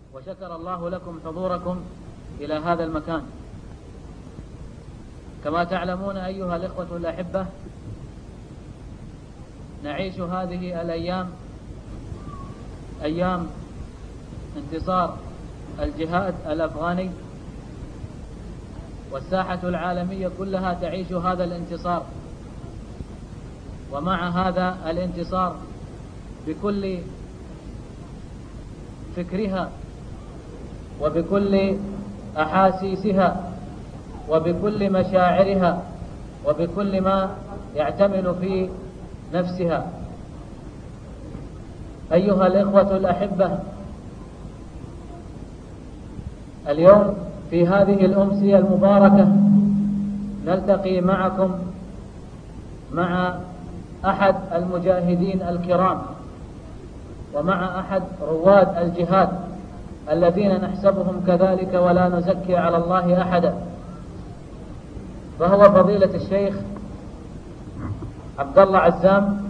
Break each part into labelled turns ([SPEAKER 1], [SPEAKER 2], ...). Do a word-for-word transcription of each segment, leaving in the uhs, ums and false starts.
[SPEAKER 1] وشكر الله لكم حضوركم إلى هذا المكان. كما تعلمون أيها الإخوة الأحبة، نعيش هذه الأيام أيام انتصار الجهاد الأفغاني، والساحة العالمية كلها تعيش هذا الانتصار. ومع هذا الانتصار بكل فكرها وبكل أحاسيسها وبكل مشاعرها وبكل ما يعتمل في نفسها. أيها الإخوة الأحبة، اليوم في هذه الأمسية المباركة نلتقي معكم مع أحد المجاهدين الكرام ومع أحد رواد الجهاد الذين نحسبهم كذلك ولا نزكي على الله أحدا، فهو فضيلة الشيخ عبد الله عزام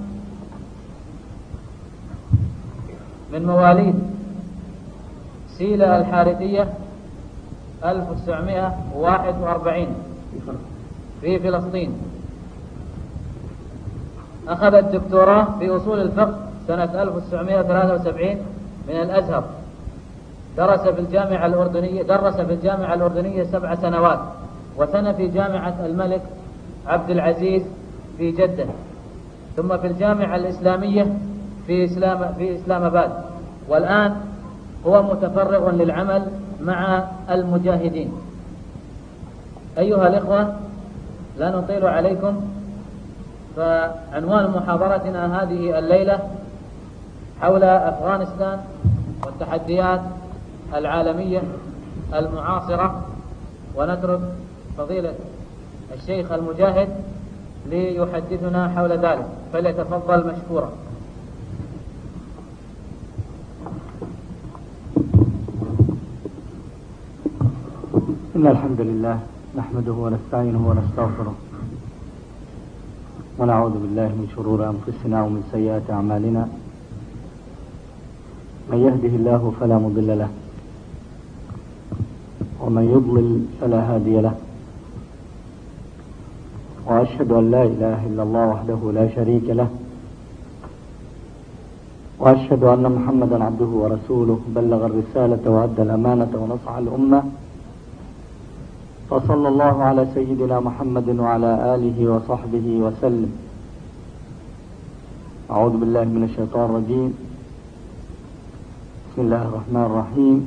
[SPEAKER 1] من مواليد سيلة الحارثية ألف وتسعمائة وواحد وأربعين في فلسطين. أخذ الدكتوراه في أصول الفقه سنة ألف وتسعمائة وثلاثة وسبعين من الأزهر. درس في الجامعة الأردنية درس في الجامعة الأردنية سبع سنوات، وسنة في جامعة الملك عبد العزيز في جدة، ثم في الجامعة الإسلامية في إسلام في إسلام آباد، والآن هو متفرغ للعمل مع المجاهدين. أيها الإخوة، لا نطيل عليكم، فعنوان محاضرتنا هذه الليلة حول أفغانستان والتحديات العالمية المعاصرة، ونترك فضيلة الشيخ المجاهد ليحدثنا حول ذلك، فليتفضل مشكورا.
[SPEAKER 2] إن الحمد لله نحمده ونستعينه ونستغفره ونعوذ بالله من شرور أنفسنا ومن سيئات أعمالنا. من يهده الله فلا مضل له ومن يضلل فلا هادي له، وأشهد أن لا إله إلا الله وحده لا شريك له، وأشهد أن محمدا عبده ورسوله بلغ الرسالة وأدى الأمانة ونصح الأمة، فصلى الله على سيدنا محمد وعلى آله وصحبه وسلم. أعوذ بالله من الشيطان الرجيم. بسم الله الرحمن الرحيم.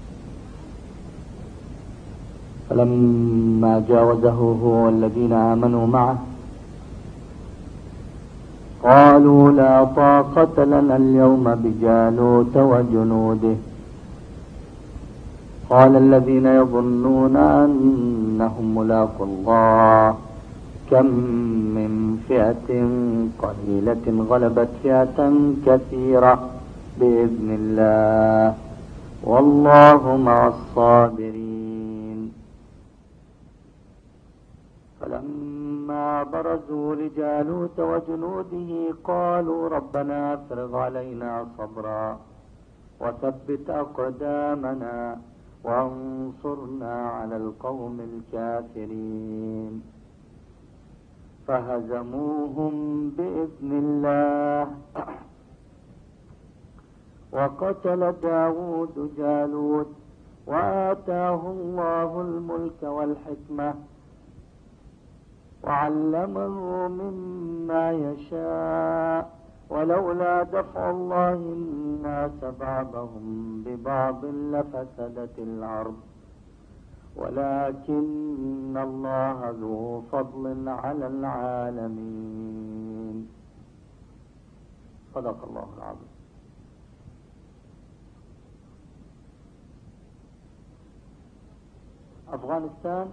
[SPEAKER 2] فلما جاوزه هو والذين آمنوا معه قالوا لا طاقة لنا اليوم بجالوت وجنوده، قال الذين يظنون أنهم ملاقوا الله كم من فئة قليلة غلبت فئة كثيرة بإذن الله والله مع الصابرين. فلما برزوا لجالوت وجنوده قالوا ربنا افرغ علينا صبرا وثبت أقدامنا وانصرنا على القوم الكافرين. فهزموهم بإذن الله. وقتل داود جالوت وآتاه الله الملك والحكمة وعلمه مما يشاء، ولولا دفع الله الناس بعضهم ببعض لفسدت الأرض ولكن الله ذو فضل على العالمين. صدق الله العظيم. أفغانستان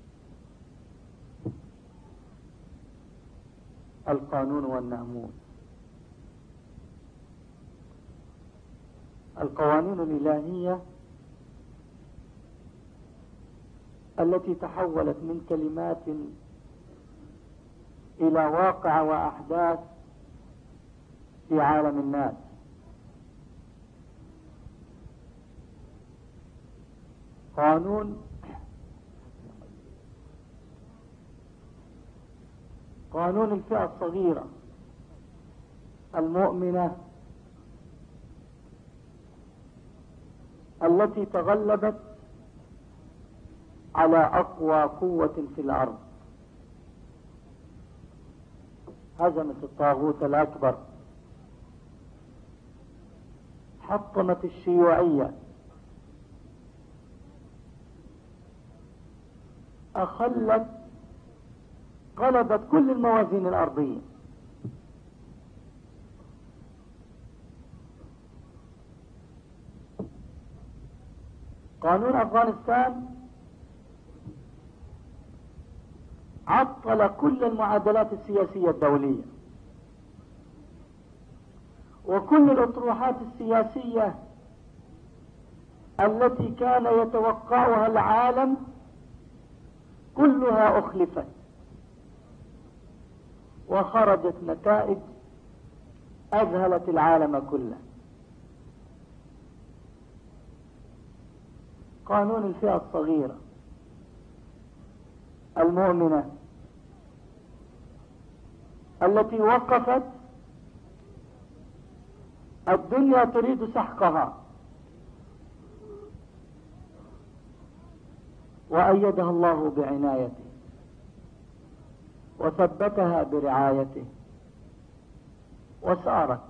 [SPEAKER 2] القانون والناموس. القوانين الإلهية التي تحولت من كلمات إلى واقع وأحداث في عالم الناس. قانون قانون الفئة الصغيرة المؤمنة التي تغلبت على أقوى قوة في الأرض، هزمت الطاغوت الأكبر، حطمت الشيوعية، أخلت قلبت كل الموازين الأرضية. قانون أفغانستان عطل كل المعادلات السياسية الدولية وكل الأطروحات السياسية التي كان يتوقعها العالم كلها أخلفت، وخرجت نتائج أذهلت العالم كله. قانون الفئة الصغيرة المؤمنة التي وقفت الدنيا تريد سحقها وأيدها الله بعنايته وثبتها برعايته، وسارت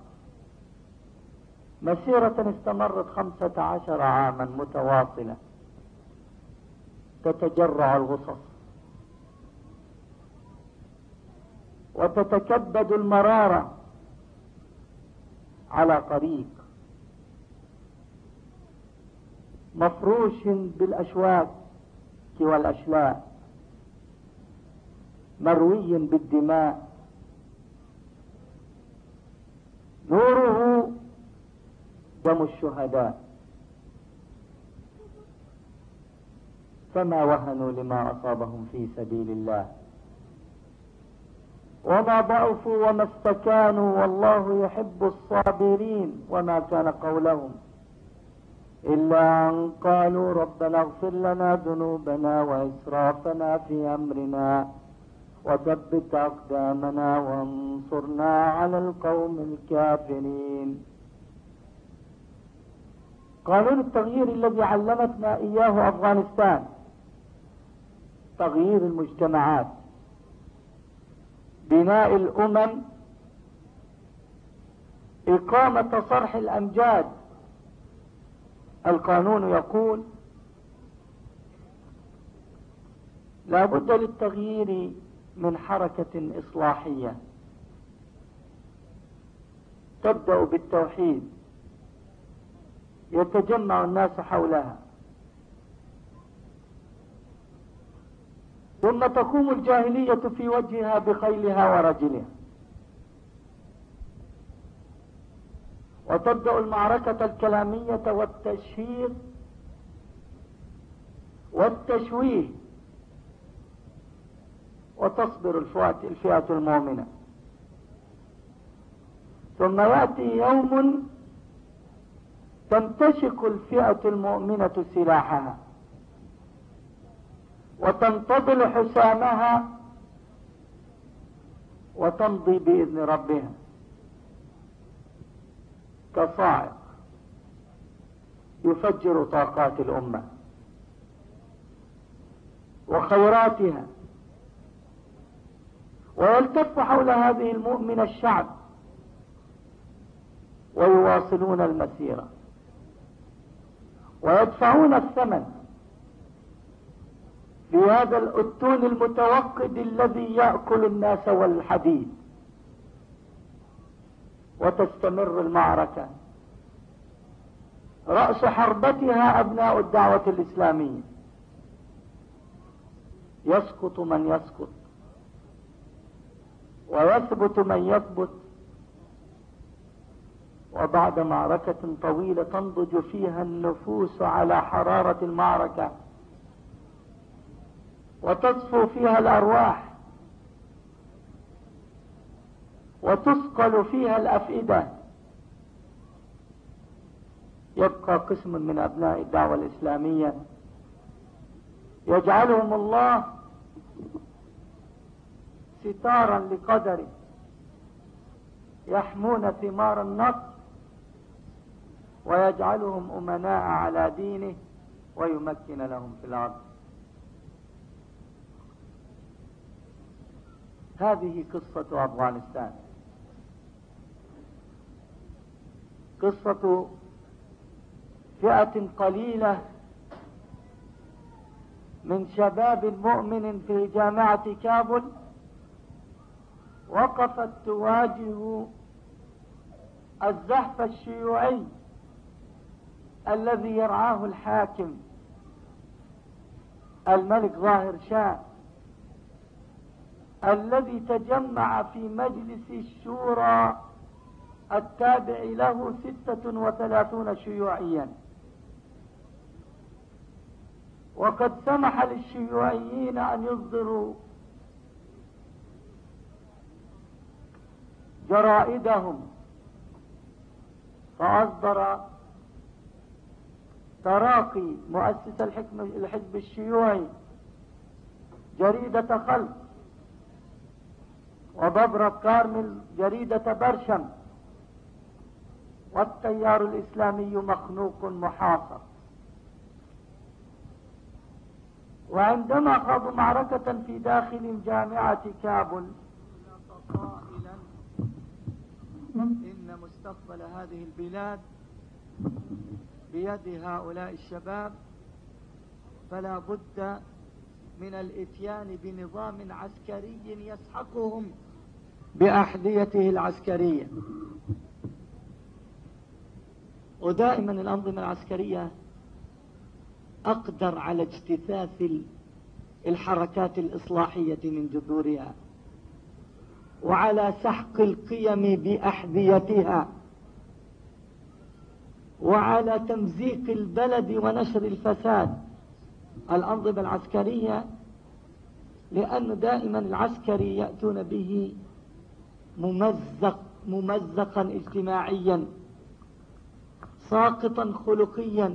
[SPEAKER 2] مسيرة استمرت خمسة عشر عاما متواصلة تتجرع الغصص وتتكبد المرارة على طريق مفروش بالأشواك والأشلاء، مروي بالدماء، نوره دم الشهداء، فما وهنوا لما أصابهم في سبيل الله وما ضعفوا وما استكانوا، والله يحب الصابرين. وما كان قولهم إلا أن قالوا ربنا اغفر لنا ذنوبنا وإسرافنا في أمرنا وثبت أقدامنا وانصرنا على القوم الكافرين. قانون التغيير الذي علمتنا إياه أفغانستان، تغيير المجتمعات، بناء الأمم، إقامة صرح الأمجاد. القانون يقول لا بد للتغيير من حركة إصلاحية تبدأ بالتوحيد يتجمع الناس حولها، ثم تقوم الجاهلية في وجهها بخيلها ورجلها، وتبدأ المعركة الكلامية والتشهير والتشويه، وتصبر الفئة المؤمنة. ثم يأتي يوم تمتشك الفئة المؤمنة سلاحها وتنتظل حسامها وتمضي بإذن ربها كصاعق يفجر طاقات الأمة وخيراتها، ويلتف حول هذه المؤمنة الشعب ويواصلون المسيرة ويدفعون الثمن بهذا الأتون المتوقد الذي يأكل الناس والحديد. وتستمر المعركة، رأس حربتها أبناء الدعوة الإسلامية، يسقط من يسقط ويثبت من يثبت، وبعد معركة طويلة تنضج فيها النفوس على حرارة المعركة وتصفو فيها الأرواح وتثقل فيها الأفئدة، يبقى قسم من أبناء الدعوة الإسلامية
[SPEAKER 3] يجعلهم الله ستارا لقدره يحمون ثمار النصر، ويجعلهم أمناء على دينه ويمكن لهم في الأرض. هذه قصة أفغانستان، قصة فئة قليلة من شباب مؤمن في جامعة كابل وقفت تواجه الزحف الشيوعي الذي يرعاه الحاكم الملك ظاهر شاه، الذي تجمع في مجلس الشورى التابع له ستة وثلاثون شيوعيا، وقد سمح للشيوعيين أن يصدروا جرائدهم، فأصدر تراقي مؤسس الحزب الشيوعي جريدة خلق، وببرة كارمل جريدة برشم، والتيار الإسلامي مخنوق محاصر. وعندما خاضوا معركة في داخل جامعة كابل قائلا إن مستقبل هذه البلاد بيد هؤلاء الشباب، فلا بد من الاتيان بنظام عسكري يسحقهم بأحذيته العسكرية. ودائما الأنظمة العسكرية أقدر على اجتثاث الحركات الإصلاحية من جذورها، وعلى سحق القيم بأحذيتها، وعلى تمزيق البلد ونشر الفساد. الأنظمة العسكرية لأن دائما العسكري يأتون به ممزق ممزقا اجتماعيا، ساقطا خلقيا،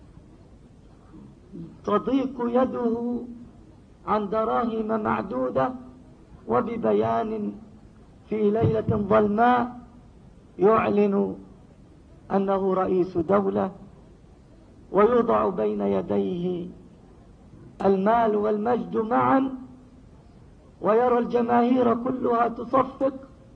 [SPEAKER 3] تضيق يده عن دراهم معدودة، وببيان في ليلة ظلماء يعلن أنه رئيس دولة، ويوضع بين يديه المال والمجد معا، ويرى الجماهير كلها تصفق،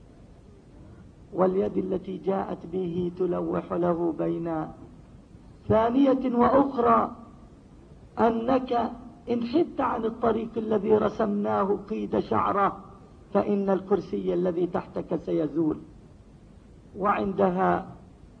[SPEAKER 3] واليد التي جاءت به تلوح له بين ثانية وأخرى أنك إن حدت عن الطريق الذي رسمناه قيد شعره فإن الكرسي الذي تحتك سيزول. وعندها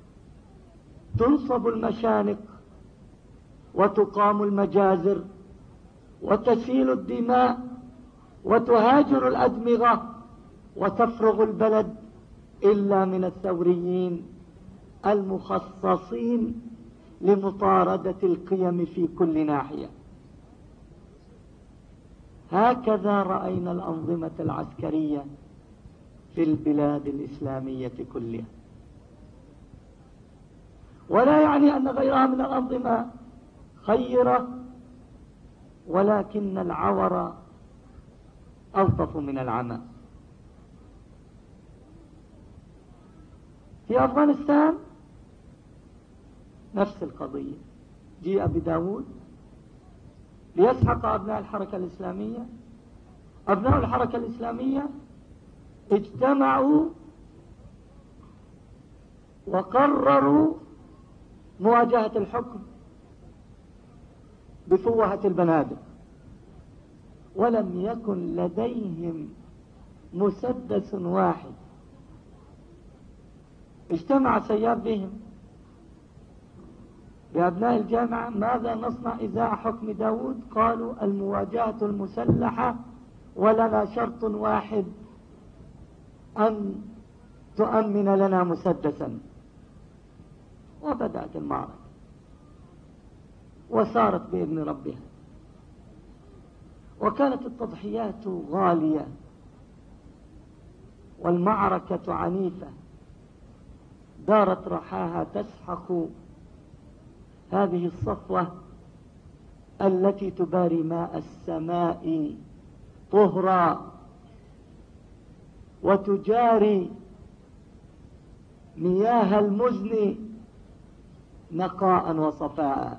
[SPEAKER 3] تنصب المشانق وتقام المجازر وتسيل الدماء وتهاجر الأدمغة، وتفرغ البلد إلا من الثوريين المخصصين لمطاردة القيم في كل ناحية. هكذا رأينا الأنظمة العسكرية في البلاد الإسلامية كلها، ولا يعني أن غيرها من الأنظمة خيرة، ولكن العور ألطف من العمى. في أفغانستان نفس القضية، جيء بداود ليسحق أبناء الحركة الإسلامية. أبناء الحركة الإسلامية اجتمعوا وقرروا مواجهة الحكم بفوهة البنادق، ولم يكن لديهم مسدس واحد. اجتمع سياب بهم بأبناء الجامعة: ماذا نصنع إزاء حكم داود؟ قالوا: المواجهة المسلحة، ولنا شرط واحد، أن تؤمن لنا مسدسا. وبدأت المعركة وسارت بإذن ربها، وكانت التضحيات غالية والمعركة عنيفة، دارت رحاها تسحق هذه الصفوة التي تباري ماء السماء طهرا وتجاري مياه المزن نقاء وصفاء.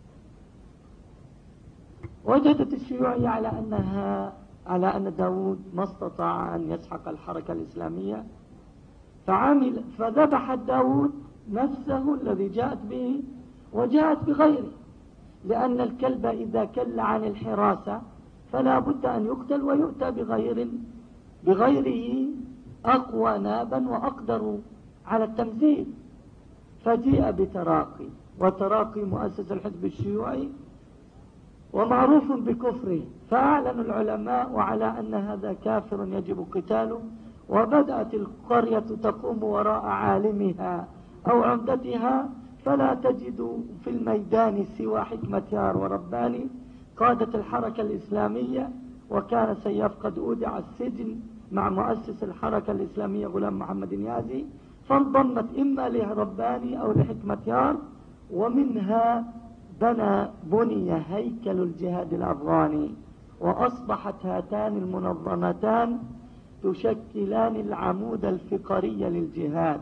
[SPEAKER 3] وجدت الشيوعية على أنها على أن داود ما استطاع أن يسحق الحركة الإسلامية، فعمل فذبح داود نفسه الذي جاءت به وجاءت بغيره، لأن الكلب إذا كل عن الحراسة فلا بد أن يقتل ويؤتى بغير بغيره أقوى نابا وأقدر على التمثيل. فجيء بتراقي، وتراقي مؤسس الحزب الشيوعي ومعروف بكفره، فأعلن العلماء وعلى أن هذا كافر يجب قتاله. وبدأت القرية تقوم وراء عالمها أو عمدتها، فلا تجد في الميدان سوى حكمة يار ورباني قادة الحركة الإسلامية. وكان سياف قد أودع السجن مع مؤسس الحركة الإسلامية غلام محمد نيازي، فانضمت إما لرباني أو لحكمة يار، ومنها بنى بني هيكل الجهاد الأفغاني، وأصبحت هاتان المنظمتان تشكلان العمود الفقري للجهاد.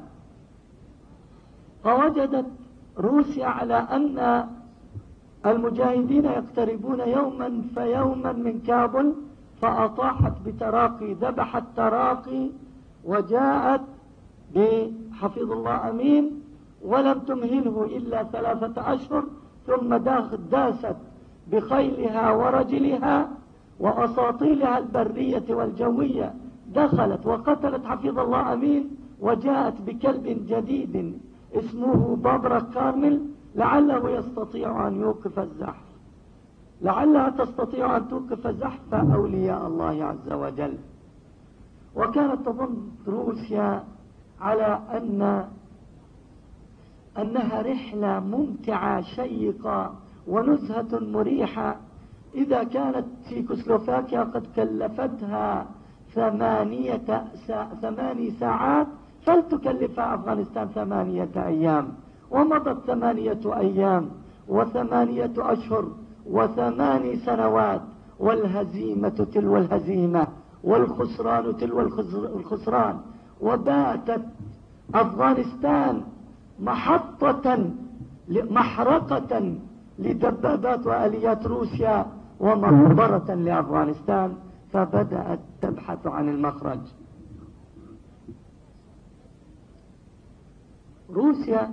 [SPEAKER 3] فوجدت روسيا على أن المجاهدين يقتربون يوما فيوما من كابل، فأطاحت بتراقي، ذبحت تراقي وجاءت بحفظ الله أمين، ولم تمهله إلا ثلاثة أشهر، ثم داست بخيلها ورجلها وأساطيلها البرية والجوية، دخلت وقتلت حفظ الله أمين، وجاءت بكلب جديد اسمه بابرا كارمل لعله يستطيع أن يوقف الزحف، لعلها تستطيع أن توقف زحف أولياء الله عز وجل. وكانت تظن روسيا على أن أنها رحلة ممتعة شيقة ونزهة مريحة إذا كانت تشيكوسلوفاكيا قد كلفتها ثمانية سا... ثماني ساعات، فلتكلفها أفغانستان ثمانية أيام. ومضت ثمانية أيام وثمانية أشهر وثماني سنوات، والهزيمة تلو الهزيمة والخسران تلو الخسران، وباتت أفغانستان محطة محرقة لدبابات وآليات روسيا ومقبرة لأفغانستان، فبدأت تبحث عن المخرج. روسيا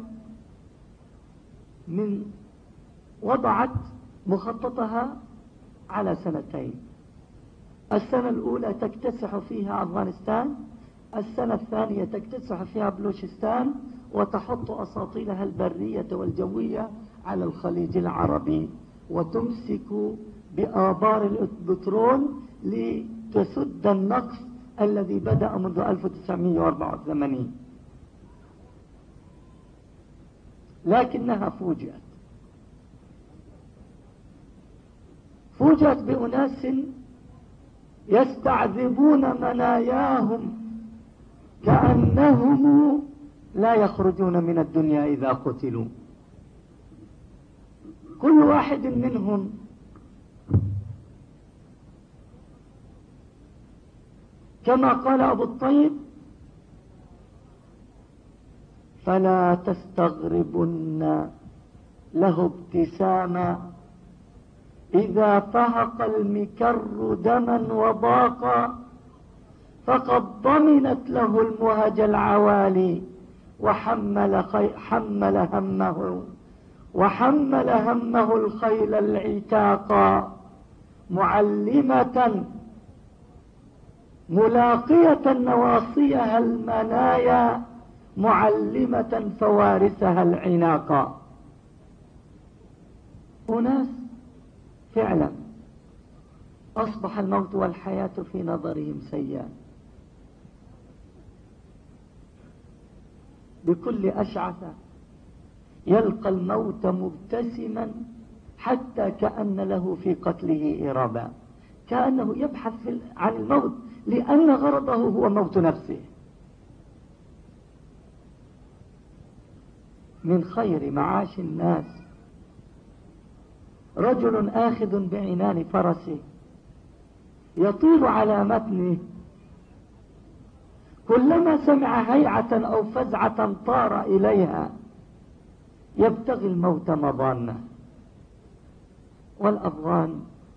[SPEAKER 3] من وضعت مخططها على سنتين، السنة الأولى تكتسح فيها أفغانستان، السنة الثانية تكتسح فيها بلوشستان، وتحط أساطيلها البرية والجوية على الخليج العربي، وتمسك بآبار البترول لتسد النقص الذي بدأ منذ ألف وتسعمئة وأربعة وثمانين. لكنها فوجئت فوجئت بأناس يستعذبون مناياهم كأنهم لا يخرجون من الدنيا إذا قتلوا. كل واحد منهم كما قال أبو الطيب: فلا تستغربن له ابتساما إذا فهق المكر دما وضاقا، فقد ضمنت له المهج العوالي وحمل خي... حمل همه وحمل همه الخيل العتاقا، معلمة ملاقية نواصيها المنايا، معلمة فوارسها العناقا. أناس فعلا أصبح الموت والحياة في نظرهم سيئا، بكل أشعث يلقى الموت مبتسما، حتى كأن له في قتله إرابة، كأنه يبحث عن الموت لأن غرضه هو موت نفسه. من خير معاش الناس رجل آخذ بعنان فرسه يطير على متنه، كلما سمع هيعة أو فزعة طار إليها يبتغي الموت مضانة. والأفغان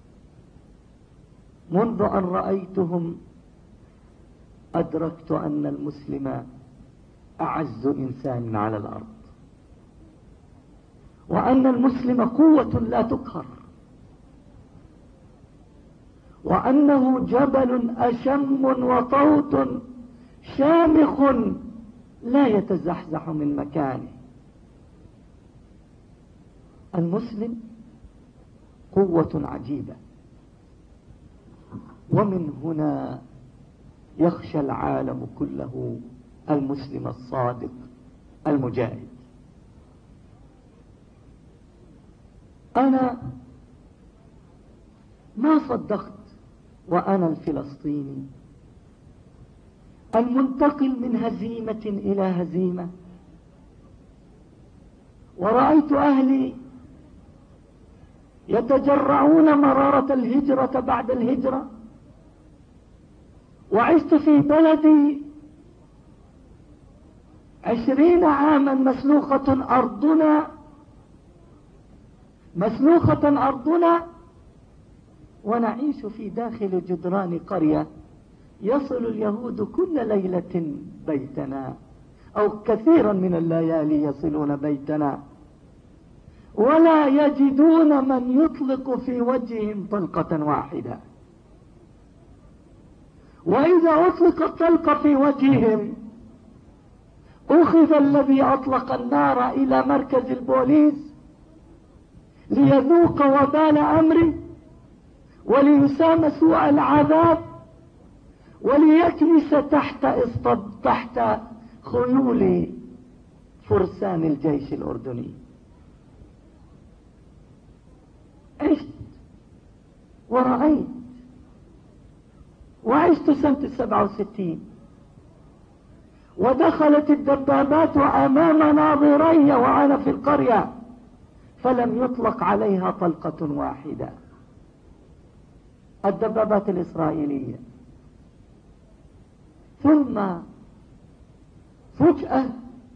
[SPEAKER 3] منذ أن رأيتهم أدركت أن المسلم أعز إنسان على الأرض، وأن المسلم قوة لا تقهر، وأنه جبل أشم وطوط شامخ لا يتزحزح من مكانه. المسلم قوة عجيبة، ومن هنا يخشى العالم كله المسلم الصادق المجاهد. أنا ما صدقت وأنا الفلسطيني المنتقل من هزيمة إلى هزيمة، ورأيت أهلي يتجرعون مرارة الهجرة بعد الهجرة، وعشت في بلدي عشرين عاما مسلوخة أرضنا مسلوخة أرضنا ونعيش في داخل جدران قرية يصل اليهود كل ليلة بيتنا، أو كثيرا من الليالي يصلون بيتنا، ولا يجدون من يطلق في وجههم طلقة واحدة، وإذا أطلقت طلقة في وجههم أخذ الذي أطلق النار إلى مركز البوليس ليذوق وبال أمره وليسام سوء العذاب وليكنس تحت إصطب تحت خيول فرسان الجيش الأردني. عشت ورأيت، وعشت سنة سبعة وستين، ودخلت الدبابات أمام ناظري وأنا في القرية فلم يطلق عليها طلقة واحدة. الدبابات الإسرائيلية. ثم فجأة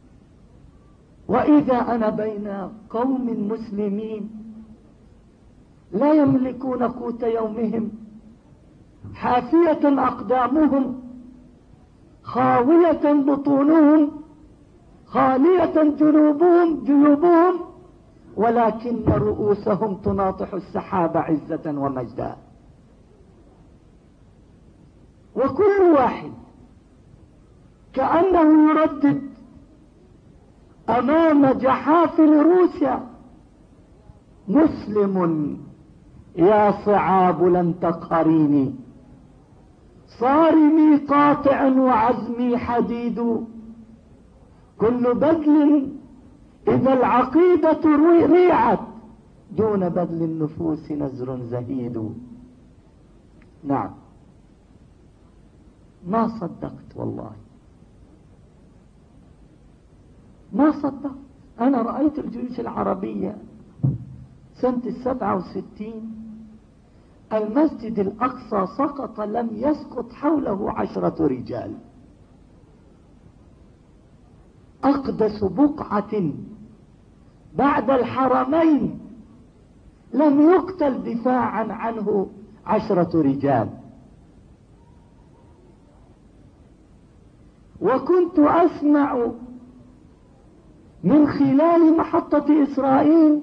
[SPEAKER 3] وإذا أنا بين قوم مسلمين لا يملكون قوت يومهم، حافية أقدامهم، خاوية بطونهم، خالية جنوبهم جيوبهم، ولكن رؤوسهم تناطح السحاب عزة ومجدا. وكل واحد كأنه يردد أمام جحافل روسيا: مسلم يا صعاب لن تقهريني، صارمي قاطع وعزمي حديد، كل بذل إذا العقيدة ريعت، دون بذل النفوس نزر زهيد. نعم، ما صدقت، والله ما صدقت. أنا رأيت الجيوش العربية سنة السبعة وستين، المسجد الأقصى سقط، لم يسقط حوله عشرة رجال. أقدس بقعة بعد الحرمين لم يقتل دفاعا عنه عشرة رجال. وكنت أسمع من خلال محطة إسرائيل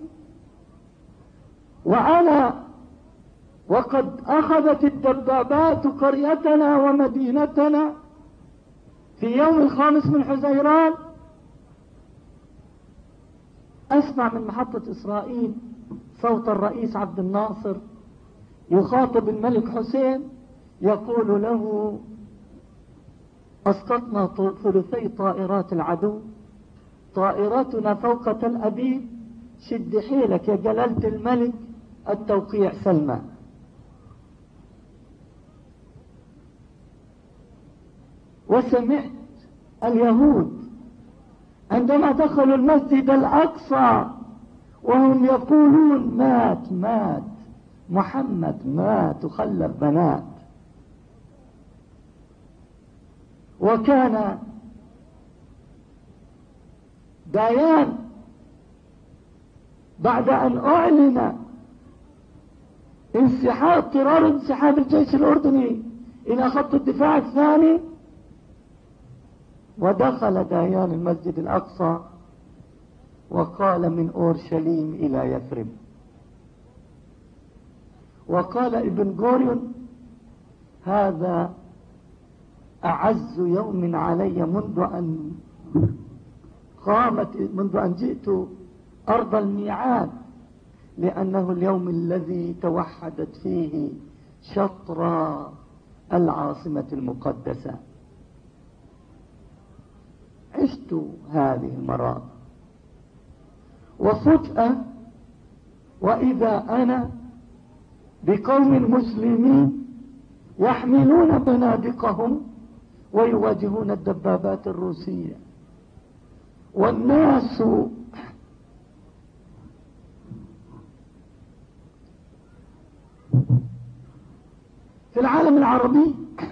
[SPEAKER 3] وأنا وقد أخذت الدبابات قريتنا ومدينتنا في يوم الخامس من حزيران، أسمع من محطة إسرائيل صوت الرئيس عبد الناصر يخاطب الملك حسين يقول له: أسقطنا ثلثي طائرات العدو، طائراتنا فوق تل أبيب، شد حيلك يا جلالة الملك، التوقيع سلمى. وسمعت اليهود عندما دخلوا المسجد الأقصى وهم يقولون مات مات محمد مات وخلف بنات. وكان دايان بعد أن أعلن انسحاب اضطرار انسحاب الجيش الأردني إلى خط الدفاع الثاني، ودخل دايان المسجد الأقصى وقال من أورشليم إلى يثرب. وقال ابن غوريون هذا أعز يوم علي منذ أن قامت منذ أن جئت أرض الميعاد، لأنه اليوم الذي توحدت فيه شطرى العاصمة المقدسة. عشت هذه المرات، وفجأة وإذا أنا بقوم مسلمين يحملون بنادقهم ويواجهون الدبابات الروسية، والناس في العالم العربي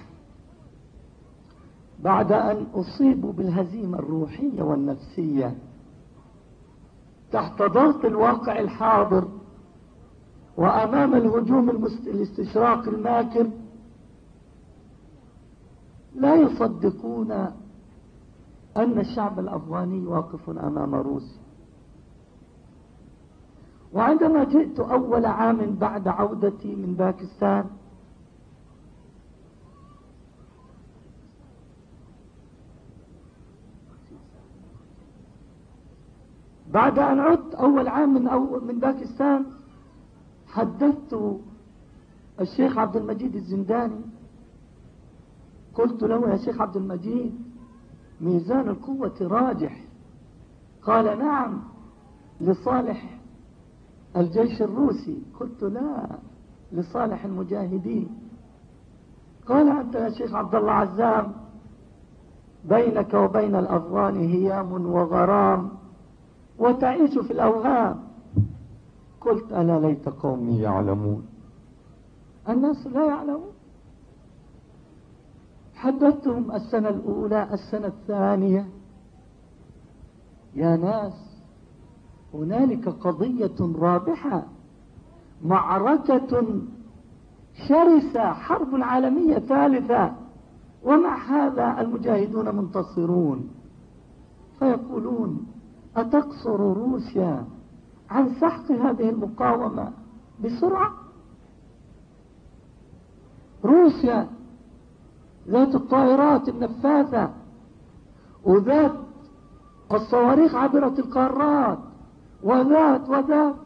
[SPEAKER 3] بعد أن أصيبوا بالهزيمة الروحية والنفسية تحت ضغط الواقع الحاضر وأمام الهجوم الاستشراقي الماكر، لا يصدقون أن الشعب الأفغاني واقف أمام روسيا. وعندما جئت أول عام بعد عودتي من باكستان بعد أن عدت أول عام من, أول من باكستان حدثت الشيخ عبد المجيد الزنداني، قلت له يا شيخ عبد المجيد ميزان القوة راجح. قال نعم لصالح الجيش الروسي. قلت لا، لصالح المجاهدين. قال أنت يا شيخ عبد الله عزام بينك وبين الأفغان هيام وغرام وتعيش في الأوهام. قلت ألا ليت قومي يعلمون. الناس لا يعلمون. حدثتهم السنة الأولى السنة الثانية، يا ناس هنالك قضية رابحة، معركة شرسة، حرب عالمية ثالثة، ومع هذا المجاهدون منتصرون. فيقولون أتقصر روسيا عن سحق هذه المقاومة بسرعة؟ روسيا ذات الطائرات النفاثة وذات الصواريخ عبرة القارات وذات وذات.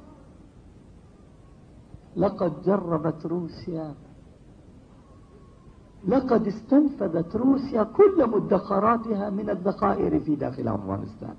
[SPEAKER 3] لقد جربت روسيا، لقد استنفذت روسيا كل مدخراتها من الذخائر في داخل أفغانستان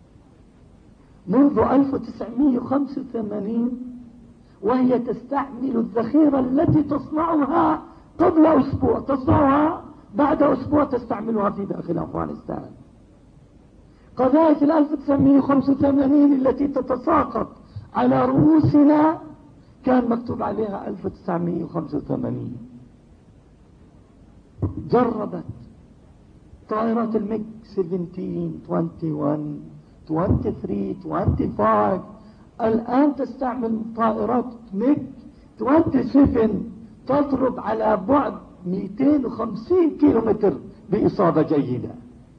[SPEAKER 3] منذ ألف وتسعمئة وخمسة وثمانين، وهي تستعمل الذخيرة التي تصنعها قبل أسبوع، تصنعها بعد أسبوع تستعملها في داخل أفغانستان. قذائف ال ألف وتسعمئة وخمسة وثمانين التي تتساقط على رؤوسنا كان مكتوب عليها ألف وتسعمئة وخمسة وثمانين. جربت طائرات الميج سبعتاشر، واحد وعشرين، ثلاثة وعشرين، خمسة وعشرين. الآن تستعمل طائرات ميج سبعة وعشرين تضرب على بعد مئتين وخمسين كيلومتر بإصابة جيدة.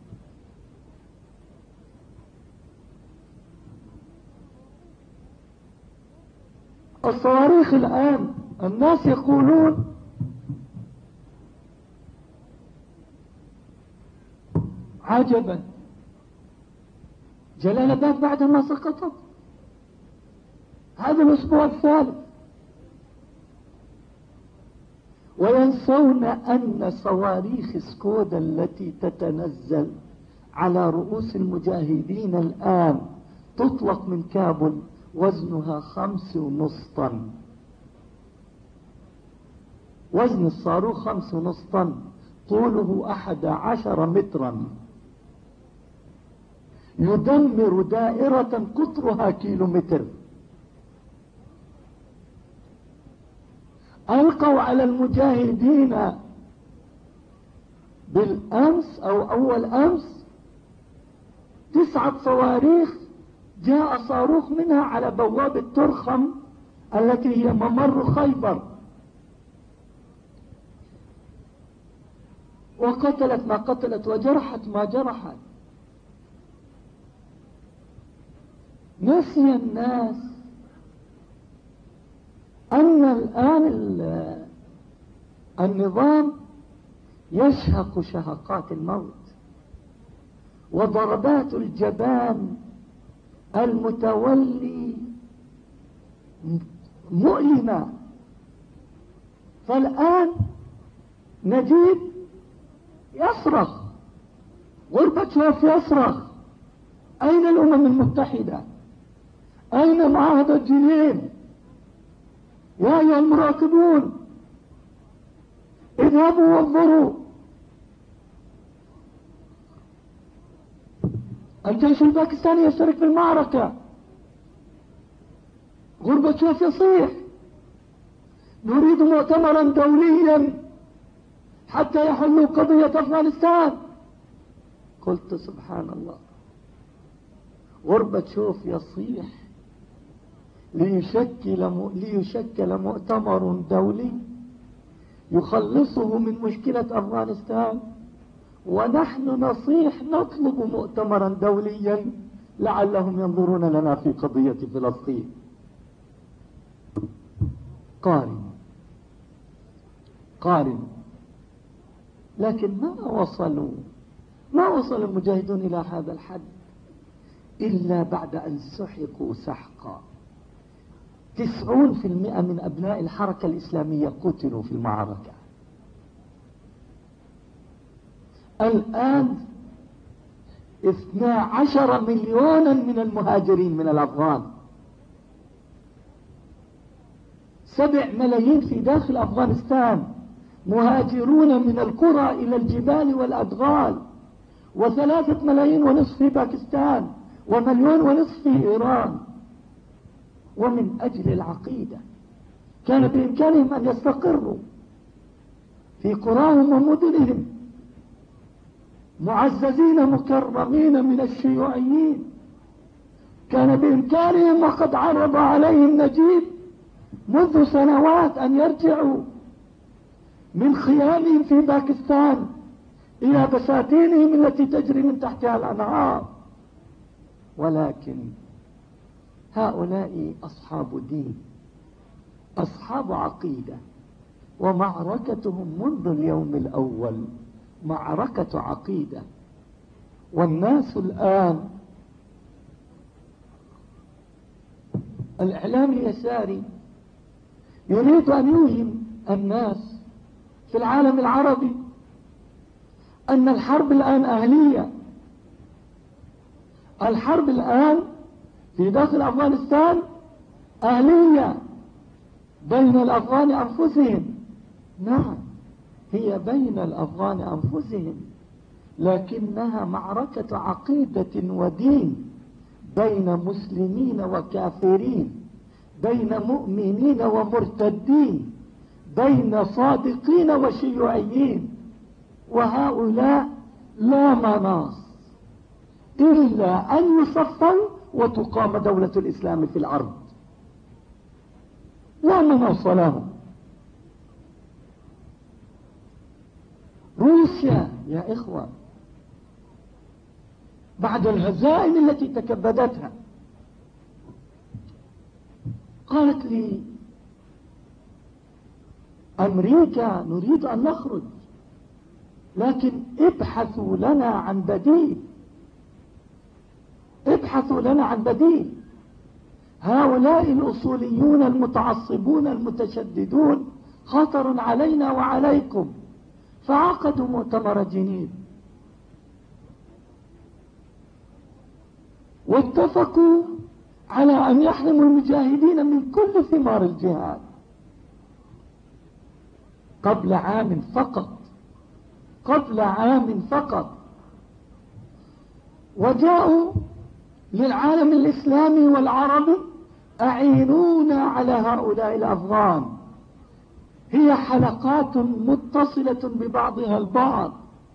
[SPEAKER 3] الصواريخ الآن الناس يقولون عجبا، جلال آباد بعد ما سقطت هذا الأسبوع الثالث، وينسون أن صواريخ سكودا التي تتنزل على رؤوس المجاهدين الآن تطلق من كابل وزنها خمس ونص طن. وزن الصاروخ خمس ونص طن، طوله أحد عشر مترا، يدمر دائرة قطرها كيلومتر ألقوا على المجاهدين بالأمس أو أول أمس تسعة صواريخ، جاء صاروخ منها على بوابة ترخم التي هي ممر خيبر، وقتلت ما قتلت وجرحت ما جرحت. نسي الناس أن الآن النظام يشهق شهقات الموت، وضربات الجبان المتولي مؤلمة. فالآن نجيب يصرخ، غورباتشوف يصرخ: أين الأمم المتحدة؟ أين معاهدة جنيف؟ يا أيها المراقبون اذهبوا وانظروا. الجيش الباكستاني يشترك في المعركة. غورباتشوف يصيح: نريد مؤتمرا دوليا حتى يحلوا قضية أفغانستان. قلت سبحان الله، غورباتشوف يصيح ليشكل ليشكل مؤتمر دولي يخلصه من مشكلة أفغانستان، ونحن نصيح نطلب مؤتمرا دوليا لعلهم ينظرون لنا في قضية فلسطين. قارن قارن لكن ما وصلوا ما وصل المجاهدون إلى هذا الحد إلا بعد أن سحقوا سحقا. تسعون في المئة من أبناء الحركة الإسلامية قتلوا في المعركة. الآن اثنا عشر مليونا من المهاجرين من الأفغان، سبع ملايين في داخل أفغانستان مهاجرون من القرى إلى الجبال والأدغال، وثلاثة ملايين ونصف في باكستان، ومليون ونصف في إيران. ومن أجل العقيدة كان بإمكانهم أن يستقروا في قراهم ومدنهم معززين مكرمين من الشيوعيين. كان بإمكانهم، وقد عرض عليهم نجيب منذ سنوات، أن يرجعوا من خيامهم في باكستان إلى بساتينهم التي تجري من تحتها الأنهار. ولكن هؤلاء أصحاب دين، أصحاب عقيدة، ومعركتهم منذ اليوم الأول معركة عقيدة. والناس الآن، الإعلام اليساري يريد أن يوهم الناس في العالم العربي أن الحرب الآن أهلية. الحرب الآن في داخل أفغانستان أهلية بين الأفغان أنفسهم. نعم، هي بين الأفغان أنفسهم، لكنها معركة عقيدة ودين، بين مسلمين وكافرين، بين مؤمنين ومرتدين، بين صادقين وشيوعيين. وهؤلاء لا مناص إلا أن يصفوا وتقام دولة الإسلام في الأرض، لا مناص لهم. روسيا يا إخوة بعد الهزائم التي تكبدتها قالت لي أمريكا نريد أن نخرج، لكن ابحثوا لنا عن بديل، ابحثوا لنا عن بديل. هؤلاء الأصوليون المتعصبون المتشددون خطر علينا وعليكم. فعقدوا مؤتمر جنيف واتفقوا على أن يحرموا المجاهدين من كل ثمار الجهاد قبل عام فقط، قبل عام فقط. وجاءوا للعالم الإسلامي والعربي: أعينونا على هؤلاء الأفغان، هي حلقات متصلة ببعضها البعض،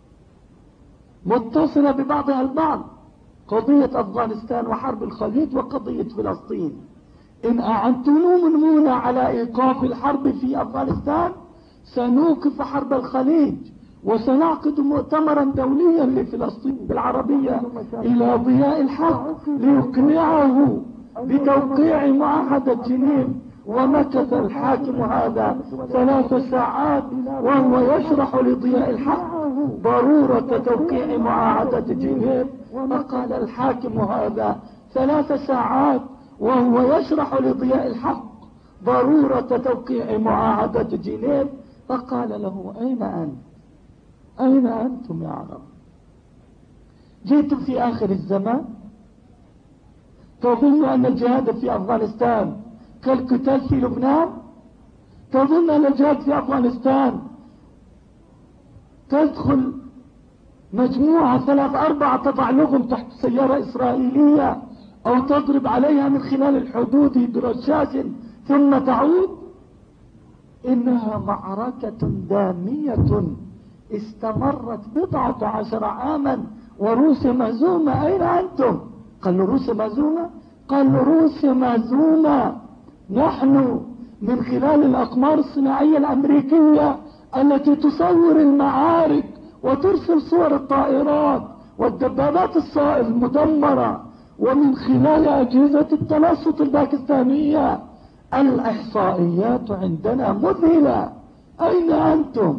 [SPEAKER 3] متصلة ببعضها البعض. قضية أفغانستان وحرب الخليج وقضية فلسطين، إن أعنتمونا على إيقاف الحرب في أفغانستان سنوقف حرب الخليج، وسنعقد مؤتمرا دوليا لفلسطين بالعربية إلى ضياء الحق ليقنعه بتوقيع معاهدة جنيف. ومكث الحاكم هذا ثلاث ساعات وهو يشرح لضياء الحق ضرورة توقيع معاهدة جنيف. فقال الحاكم هذا ثلاث ساعات وهو يشرح لضياء الحق ضرورة توقيع معاهدة جنيف. فقال له أين أنت؟ أين أنتم يا عرب؟ جئتم في آخر الزمان؟ تظن أن الجهاد في أفغانستان كالقتال في لبنان؟ تظن أن الجهاد في أفغانستان تدخل مجموعة ثلاث أربعة تضع لغم تحت سيارة إسرائيلية أو تضرب عليها من خلال الحدود برشاش ثم تعود؟ إنها معركة دامية استمرت بضعة عشر عاما وروسيا مهزومة. أين أنتم؟ قالوا روسيا مهزومة؟ قالوا روسيا مهزومة. نحن من خلال الأقمار الصناعية الأمريكية التي تصور المعارك وترسل صور الطائرات والدبابات الصائل المدمرة، ومن خلال أجهزة التنصت الباكستانية، الإحصائيات عندنا مذهلة. أين أنتم؟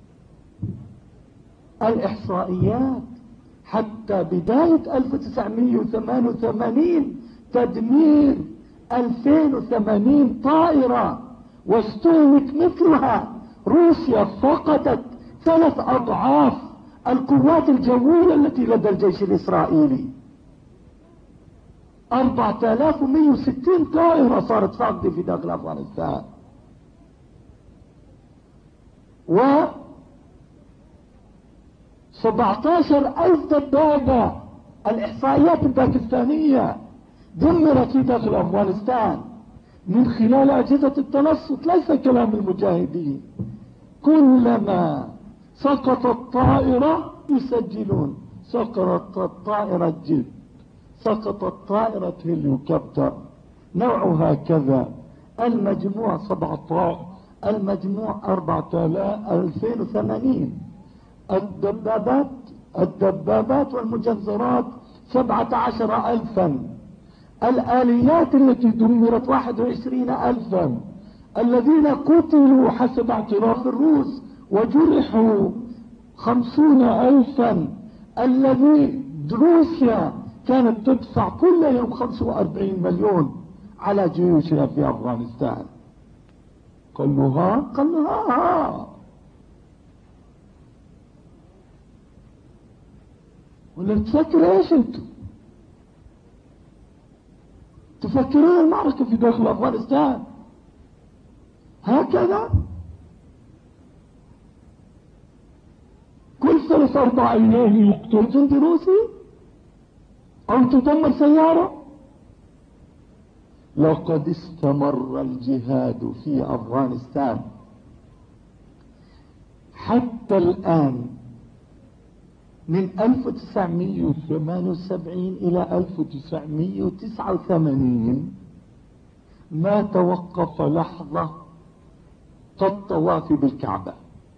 [SPEAKER 3] الإحصائيات حتى بداية ألف وتسعمائة وثمانية وثمانين تدمير ألفين وثمانين طائرة واستهلك مثلها. روسيا فقدت ثلاث أضعاف القوات الجوية التي لدى الجيش الإسرائيلي. أربعة آلاف ومئة وستين طائرة صارت فاقدة في داخل أفغانستان، و سبعة عشر ألف دبابة. الإحصائيات الباكستانية دمرت في داخل أفغانستان من خلال أجهزة التنصت، ليس كلام المجاهدين. كلما سقطت طائرة يسجلون سقطت طائرة جيت، سقطت طائرة هليكوبتر نوعها كذا، المجموع سبعة المجموع أربعة آلاف ألفين وثمانين. الدبابات الدبابات والمجزرات سبعة عشر ألفا. الآليات التي دمرت واحد وعشرين ألفا. الذين قتلوا حسب اعتراف الروس وجرحوا خمسون ألفا. الذي روسيا كانت تدفع كل يوم خمسة وأربعين مليون على جيوشها في أفغانستان. قالوا ها قالوا ها ها ولا تفكر ايش انتم؟ تفكرون المعركة في داخل أفغانستان هكذا؟ كل ثلاث أربع أيام يقتل جندي روسي أو تدمر سيارة. لقد استمر الجهاد في أفغانستان حتى الآن من ألف وتسعمائة وثمانية وسبعين إلى ألف وتسعمائة وتسعة وثمانين ما توقف لحظة كالطواف بالكعبة.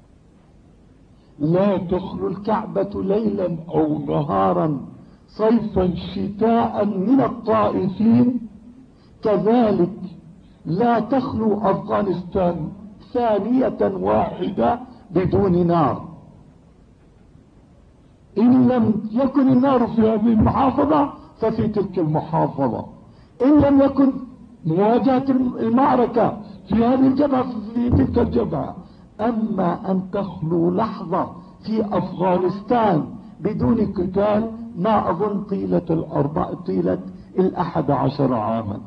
[SPEAKER 3] لا تخلو الكعبة ليلا أو نهارا، صيفا شتاء من الطائفين. كذلك لا تخلو أفغانستان ثانية واحدة بدون نار. إن لم يكن النار في هذه المحافظة ففي تلك المحافظة. إن لم يكن مواجهة المعركة في هذه الجبهة في تلك الجبهة. أما أن تخلو لحظة في أفغانستان بدون قتال ما أظن طيلة الأربع طيلة الأحد عشر عاما.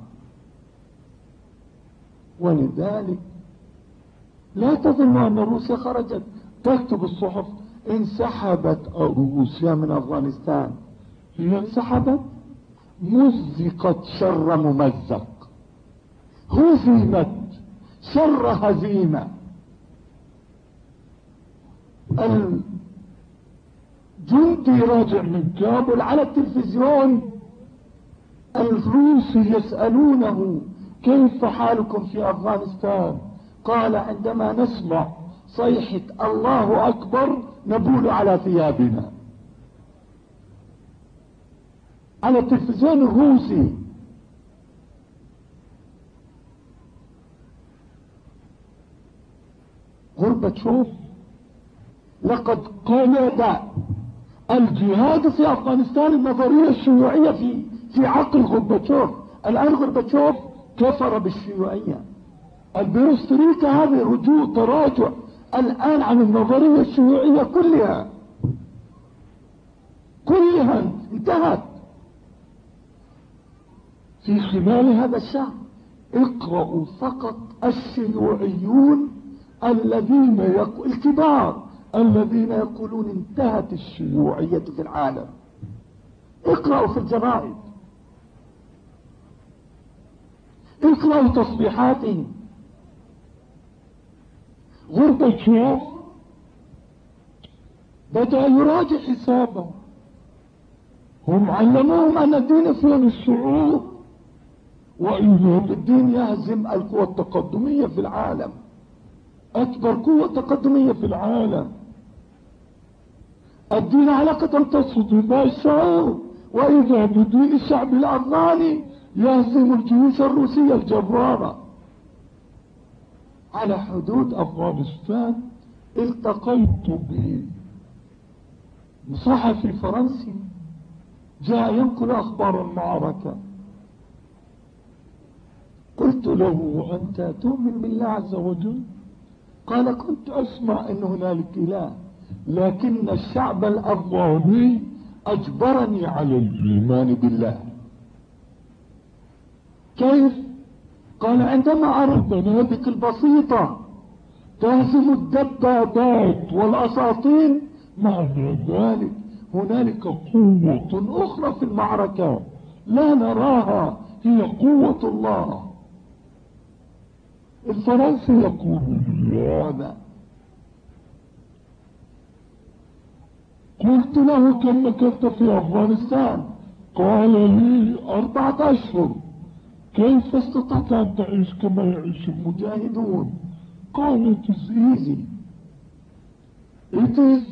[SPEAKER 3] ولذلك لا تظن أن روسيا خرجت تكتب الصحف انسحبت روسيا من أفغانستان. هي انسحبت مزقت شر ممزق، هزمت شر هزيمة.
[SPEAKER 4] الجندي راجع من كابل على التلفزيون الروس يسألونه كيف حالكم في أفغانستان؟ قال عندما نسمع صيحة الله أكبر نبول على ثيابنا. على التلفزيون الروسي. غورباتشوف لقد قلد الجهاد في أفغانستان النظرية الشيوعية في في عقل غورباتشوف. الآن غورباتشوف كفر بالشيوعية. البيروستريكا هذه رجوع تراجع الآن عن النظرية الشيوعية كلها كلها انتهت. في خلال هذا الشهر اقرأوا فقط الشيوعيون الذين يقول الكبار الذين يقولون انتهت الشيوعية في العالم. اقرأوا في الجرائد، اقرأوا تصبيحاتهم. غورباتشوف بدأ يراجع حسابه. هم علموهم أن الدين يفهم الشعوب، وإذا الدين يهزم القوى التقدمية في العالم، أكبر قوة تقدمية في العالم. الدين علاقة تصد باء الشعوب، وإذا بدين الشعب الأفغاني يهزم الجيوش الروسية الجبارة. على حدود أفغانستان التقيت بصحفي فرنسي جاء ينقل أخبار المعركة. قلت له أنت تؤمن بالله عز وجل؟ قال كنت أسمع أن هنالك إله، لكن الشعب الأفغاني أجبرني على الإيمان بالله. كيف؟ قال عندما أرى بنادق البسيطة تهزم الدبابات والأساطين، مع ذلك هنالك قوة أخرى في المعركة لا نراها، هي قوة الله. الفرنسي يقول هذا. قلت له كم مكثت في أفغانستان؟ قال لي أربعة أشهر. كيف استطعت أن تعيش كما يعيش المجاهدون؟ قال it is easy. it is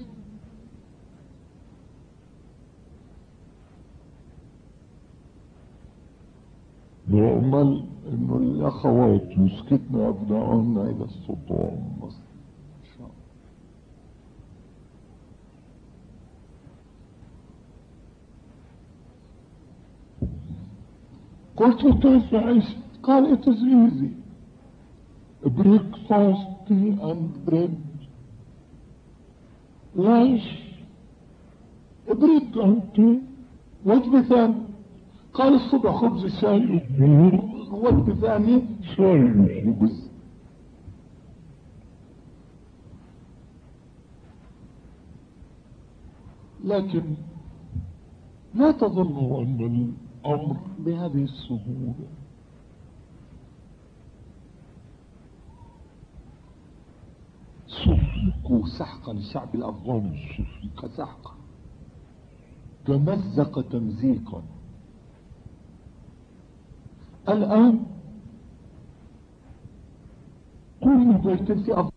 [SPEAKER 4] نأمل إنه الأخوات يسكتن أبنائهن إلى السلطان مصر إن شاء الله. قلت كيف عشت؟ قال it is easy. breakfast, tea and bread. lunch, bread and tea. وجبة ثانية قال الصبح خبز الشاي، وجبة ثانية شاي وخبز. لكن لا تظنوا أن الأمر بهذه السهولة. سحقوا سحقا الشعب الأفغاني، سحق سحقا، تمزق تمزيقا. الآن كل بيت في أفغانستان